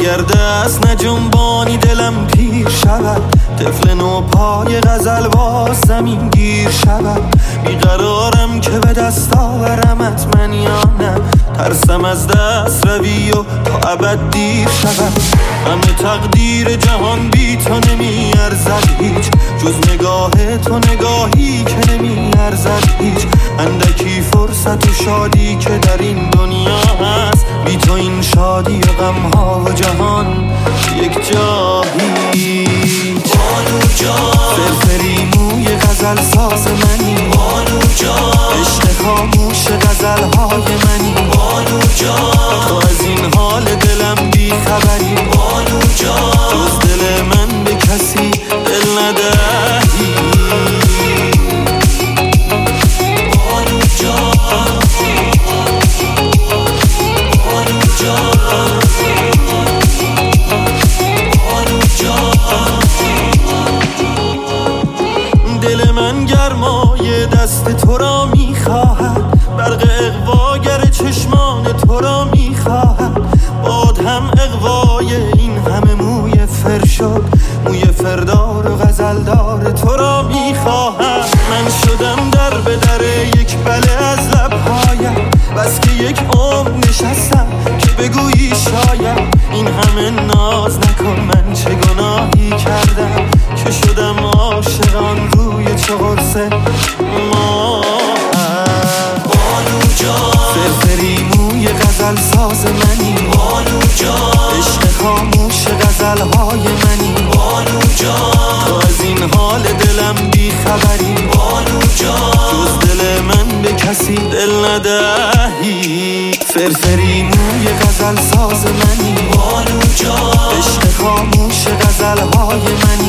اگر دست نجنبانی دلم پیر شود، طفل نو پای غزل باز زمین گیر شود. بیقرارم که به دست آورمت من یا نه، ترسم از دست روی و تا ابد دیر شود. همه تقدیر جهان بی تو نمی ارزد هیچ، جز نگاه تو نگاهی که نمی ارزد هیچ. اندکی فرصت و شادی که در این دنیا هست، بی تو این شادی و غمها و جهان یک جا هیچ. بانو جان فرفری موی غزل ساز منی، بانو جان عشق خاموش غزلهای منی، بانو جان تو از این حال دلم بی خبری، بانو جان جز دل من به کسی دل ندهی. بانو جان بانو جان بانو جان. دل من گرمای دست تو را میخواهد، برق اغواگر چشمان تو را میخواهد. باد هم اغوای این همه موی فر شد، موی فردار و غزلدار تو را میخواهد. من شدم در به در یک بله از لبهایم، بس که یک عمر نشستم که بگویی شاید. این همه ناز نکن، من چه گناهی کردم که شدم عاشقان روی چه قرص ما. بانو جان فرفری موی غزل ساز منی، بانو جان عشق خاموش غزلهای منی، بانو جان تو از این حال دلم بی خبری، بانو جان جز دل من به کسی دل ندهی. فرفری موی غزل ساز منی، بانو جان عشق خاموش غزلهای منی،